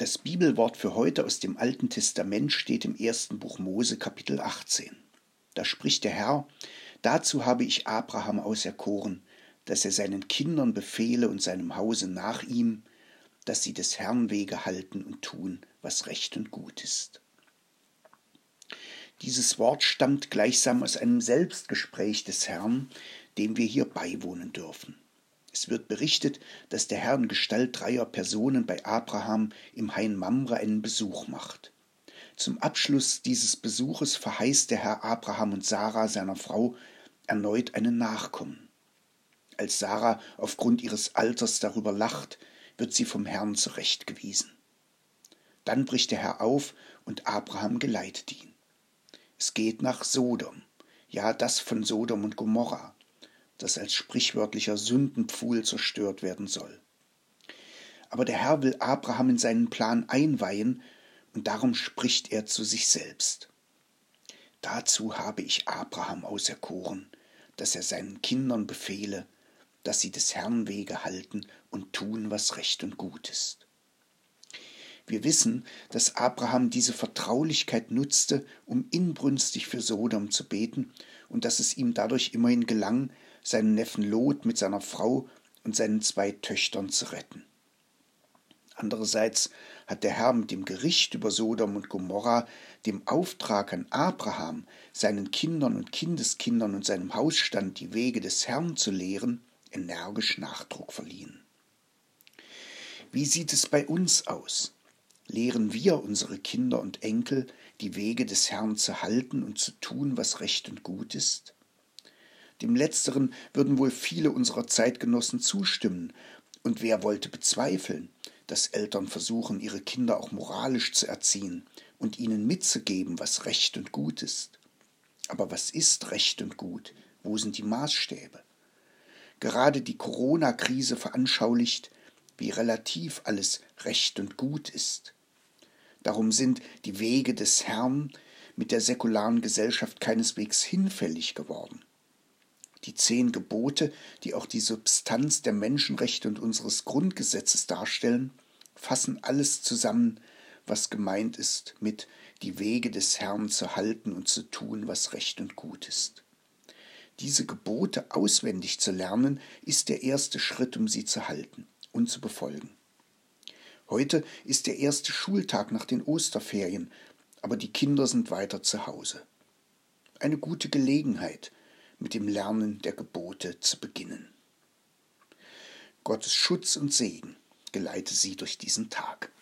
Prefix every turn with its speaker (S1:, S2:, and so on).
S1: Das Bibelwort für heute aus dem Alten Testament steht im 1. Buch Mose, Kapitel 18. Da spricht der Herr: Dazu habe ich Abraham auserkoren, dass er seinen Kindern befehle und seinem Hause nach ihm, dass sie des Herrn Wege halten und tun, was recht und gut ist. Dieses Wort stammt gleichsam aus einem Selbstgespräch des Herrn, dem wir hier beiwohnen dürfen. Es wird berichtet, dass der Herr in Gestalt 3 Personen bei Abraham im Hain Mamre einen Besuch macht. Zum Abschluss dieses Besuches verheißt der Herr Abraham und Sarah, seiner Frau, erneut einen Nachkommen. Als Sarah aufgrund ihres Alters darüber lacht, wird sie vom Herrn zurechtgewiesen. Dann bricht der Herr auf und Abraham geleitet ihn. Es geht nach Sodom, ja, das von Sodom und Gomorra, das als sprichwörtlicher Sündenpfuhl zerstört werden soll. Aber der Herr will Abraham in seinen Plan einweihen, und darum spricht er zu sich selbst. Dazu habe ich Abraham auserkoren, dass er seinen Kindern befehle, dass sie des Herrn Wege halten und tun, was recht und gut ist. Wir wissen, dass Abraham diese Vertraulichkeit nutzte, um inbrünstig für Sodom zu beten, und dass es ihm dadurch immerhin gelang, seinen Neffen Lot mit seiner Frau und seinen 2 Töchtern zu retten. Andererseits hat der Herr mit dem Gericht über Sodom und Gomorra dem Auftrag an Abraham, seinen Kindern und Kindeskindern und seinem Hausstand die Wege des Herrn zu lehren, energisch Nachdruck verliehen. Wie sieht es bei uns aus? Lehren wir unsere Kinder und Enkel, die Wege des Herrn zu halten und zu tun, was recht und gut ist? Dem Letzteren würden wohl viele unserer Zeitgenossen zustimmen, und wer wollte bezweifeln, dass Eltern versuchen, ihre Kinder auch moralisch zu erziehen und ihnen mitzugeben, was recht und gut ist? Aber was ist recht und gut? Wo sind die Maßstäbe? Gerade die Corona-Krise veranschaulicht, wie relativ alles recht und gut ist. Darum sind die Wege des Herrn mit der säkularen Gesellschaft keineswegs hinfällig geworden. Die 10 Gebote, die auch die Substanz der Menschenrechte und unseres Grundgesetzes darstellen, fassen alles zusammen, was gemeint ist mit die Wege des Herrn zu halten und zu tun, was recht und gut ist. Diese Gebote auswendig zu lernen, ist der erste Schritt, um sie zu halten und zu befolgen. Heute ist der erste Schultag nach den Osterferien, aber die Kinder sind weiter zu Hause. Eine gute Gelegenheit, mit dem Lernen der Gebote zu beginnen. Gottes Schutz und Segen geleite sie durch diesen Tag.